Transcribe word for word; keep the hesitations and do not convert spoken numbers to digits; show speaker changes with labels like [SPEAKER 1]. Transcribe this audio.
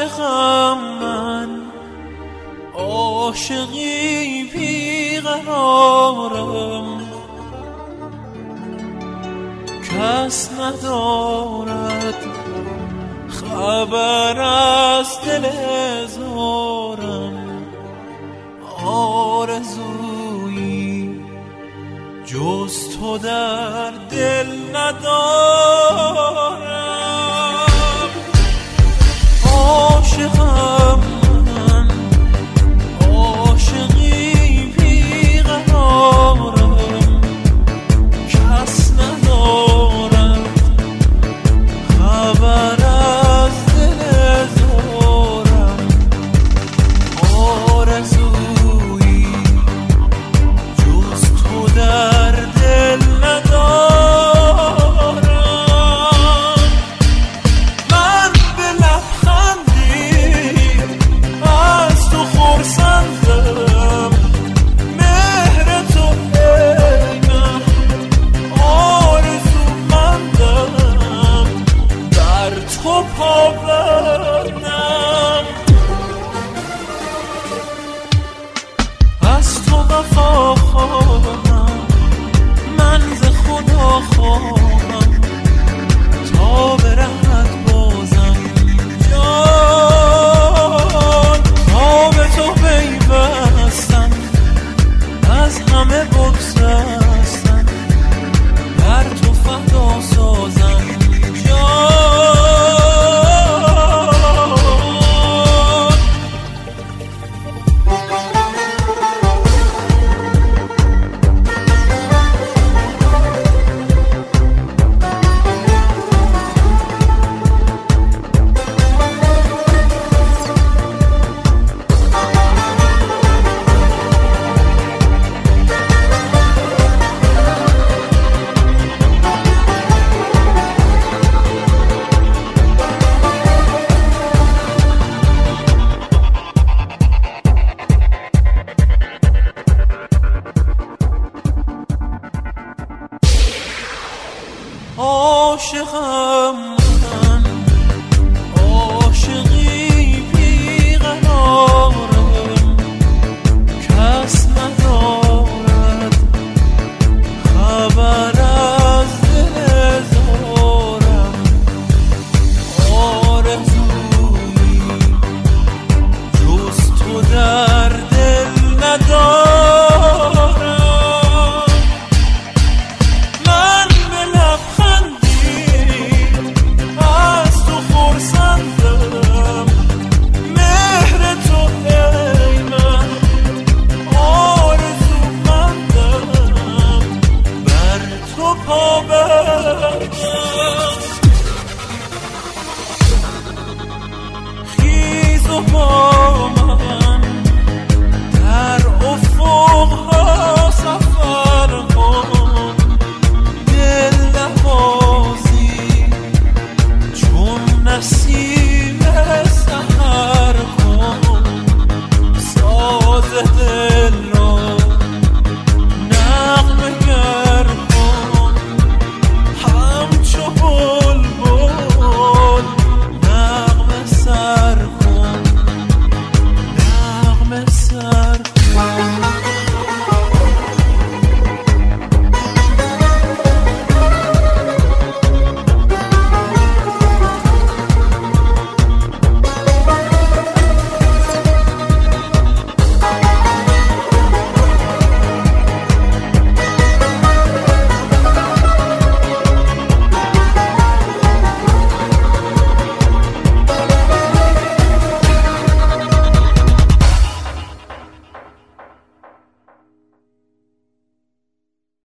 [SPEAKER 1] عاشقم من، عاشقی بیقرارم، کس ندارد خبر از دل زارم. آرزویی جز تو در دل ندارم. عاشقم من، عاشقی بیقرارم، کس ندارد خبر از دل زارم. آرزویی جز تو در دل ندارم. من به لبخندی از تو خرسندم، مهر تو ای من آرزومندم، در تو پابندم. از تو وفا خواهم، من ز خدا خواهم، تا برهد بازم جان. تا به تو پیوستم، از همه بگسستم، بر تو فدا سازم جان. عاشقم